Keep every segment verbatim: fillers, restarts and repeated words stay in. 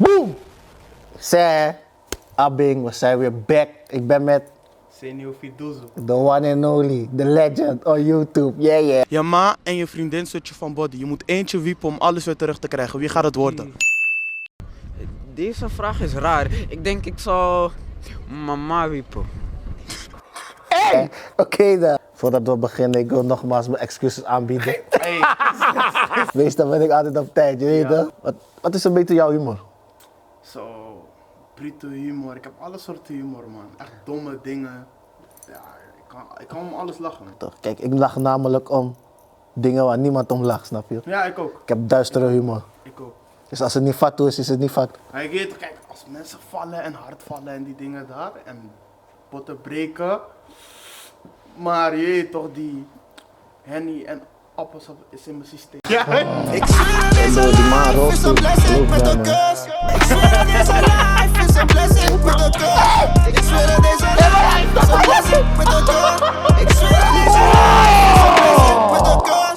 Boom! Zij, Abing, we zijn weer back. Ik ben met Senio Fiduzo. the one and only, the legend on YouTube. Yeah, yeah. Je ma en je vriendin switchen van body. Je moet eentje wiepen om alles weer terug te krijgen. Wie gaat het worden? Deze vraag is raar. Ik denk ik zal mama wiepen. Hey! Oké okay, dan. Voordat we beginnen, ik wil nogmaals mijn excuses aanbieden. Hey. Meestal ben ik altijd op tijd, je weet Ja. toch? Wat, wat is een beetje jouw humor? Zo, bruto humor. Ik heb alle soorten humor, man. Echt domme dingen. Ja, ik kan, ik kan om alles lachen. Toch, kijk, ik lach namelijk om dingen waar niemand om lacht, snap je? Ja, ik ook. Ik heb duistere humor. Ik ook. Dus als het niet fatu is, is het niet fatu. Maar ik weet, kijk, als mensen vallen en hard vallen en die dingen daar en potten breken. Maar je weet toch, die Henny en appelsap is in mijn systeem. Ja, Ik zweer deze die man life roost is toe. een blessing Geloof met mij, een man. kus. Ik zweer deze life is een blessing met een kus. Ik zweer deze life is een blessing met een kus. Ik zweer deze life is een blessing met een kus.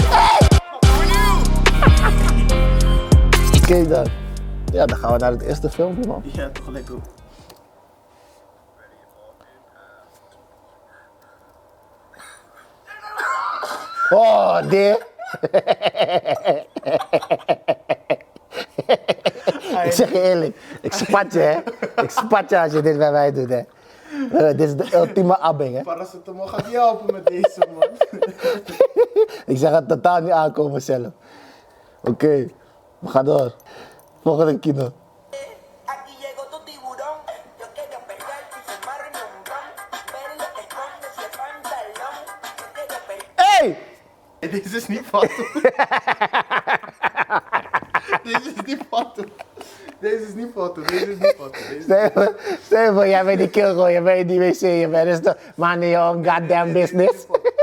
Oké dan. Ja, dan gaan we naar het eerste filmpje, man. ja toch lekker. Oh, dit. Ik zeg je eerlijk, ik spat je, hè. Ik spat je als je dit bij mij doet, hè. Eh, dit is de ultieme abbing, hè. Paracetamol gaat niet helpen met deze, man. Ik zeg het totaal niet aankomen zelf. Oké, okay, we gaan door. Volgende kino. Aquí llegó tu tiburón, yo quiero pegarte y fumarme un ron, ver lo que esconde ese pantalón, yo quiero pegarte. Hey! Deze is niet fout. Deze is niet fout. Deze is niet fout. Deze is niet fout. Deze is... Stel je voor- stel je voor, jij bent die kill gewoon, je bent in die wc, je bent dus toch, man in your own goddamn business.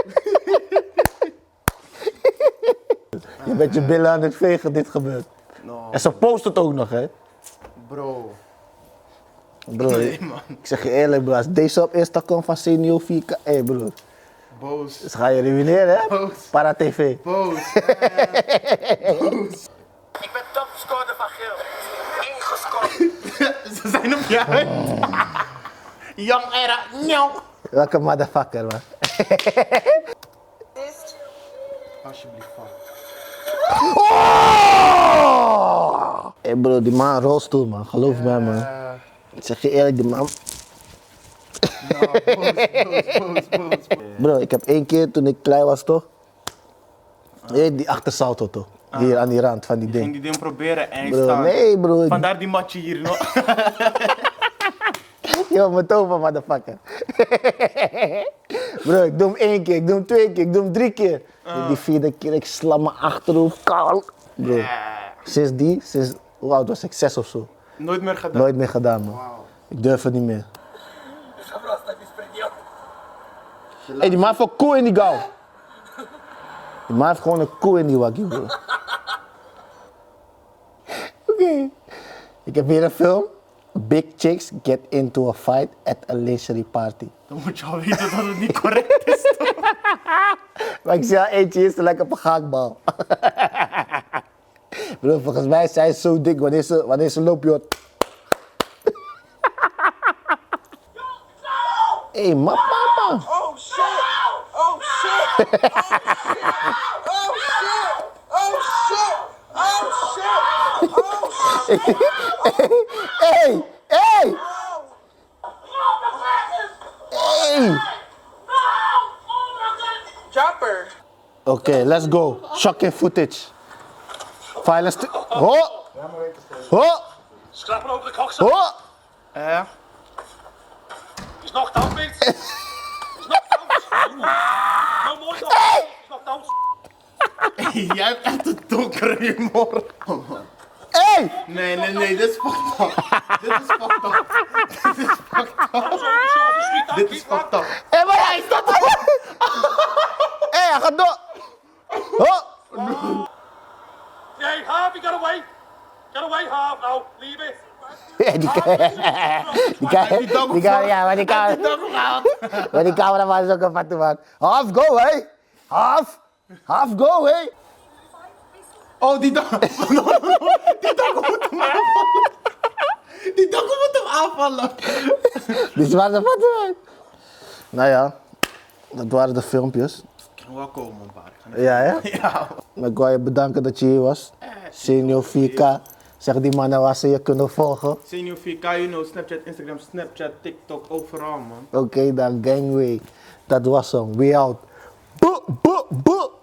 Je bent je billen aan het vegen, dit gebeurt. No, En ze post het ook nog, hè. bro. Bro, Nee, man. ik zeg je eerlijk, bro, als deze op Insta komt van Senio vier K, hé bro, Boos. dus ga je ruïneren, hè? Boos. Para T V. Boos. Eh, Boos. Ik ben topscorer van Geel, ingescoord. Ze zijn op je uit. Young era. Njauw. Welke motherfucker, man. Alsjeblieft, fuck. Oh! Hé bro, die man rolstoel, man, geloof mij, man. Eh, Ik zeg je eerlijk, die man. nou, boos, boos, boos, boos, boos. Bro, ik heb één keer toen ik klein was, toch? Je weet die achtersalto, toch? Hier aan die rand van die Ik ging ding. die ding proberen en ik Bro, sta. nee, bro. Ik... Vandaar die matje hier nog. Yo, mijn tover, motherfucker. Bro, ik doe hem één keer, ik doe hem twee keer, ik doe hem drie keer. Die vierde keer, ik sla mijn achterhoofd kaal. Bro, sinds die, sinds, hoe oud was ik? Zes of zo. Nooit meer gedaan. Nooit meer gedaan, man. Wauw. Ik durf het niet meer. Hé, hey, die man heeft een koe in die gauw. Die man heeft gewoon een koe in die waggie, bro. Oké. Okay. Ik heb hier een film. Big chicks get into a fight at a lingerie party. Dan moet je al weten dat het niet correct is, toch? Maar ik zie al eentje is lijkt op een gehaktbal. Bro, volgens mij zijn ze zo dik wanneer ze, wanneer ze lopen, joh. Hé, hey, ma papa. Oh shit! Oh shit! Oh shit! Oh shit! Oh shit! Oh shit! Hey, hey! Hey! Chopper! Oké, okay, let's go. Shocking footage. Violence. to- Ho! Ho! Schrappen over de koksen. Ho! Ja. Is nog dood, mate. Is nog dood. No more dood. Is nog dood. Jij hebt echt een donkere humor. Oh, man. Hey! Nee, nee, nee, dit is fucked up. Dit is fucked up. Dit is fucked up. Dit is fucked up. Hé, hey, maar hij staat er! Hé, hey, hij gaat door! Ho! Hey, Harvey, get away. Get away, Harv, now. Leave it. Hey, die kan... Die kan... Die kan... Ja, maar die kan... Maar die cameraman is ook een fatu man. Half go, hé! Half! Half go, hé! Oh, die dag. Die dag moet hem aanvallen. vallen. Dit waren de foto's. Nou ja, dat waren de filmpjes. Ik ga wel komen, een paar. Ik ga niet- Ja, hè? Ja. Maar ik wil je bedanken dat je hier was. Senior vier K. Zeg die mannen waar ze je kunnen volgen. Senior vier K, you know, Snapchat, Instagram, Snapchat, TikTok, overal man. Oké dan, gangway. Dat was hem. We out. Boe, boe, boe.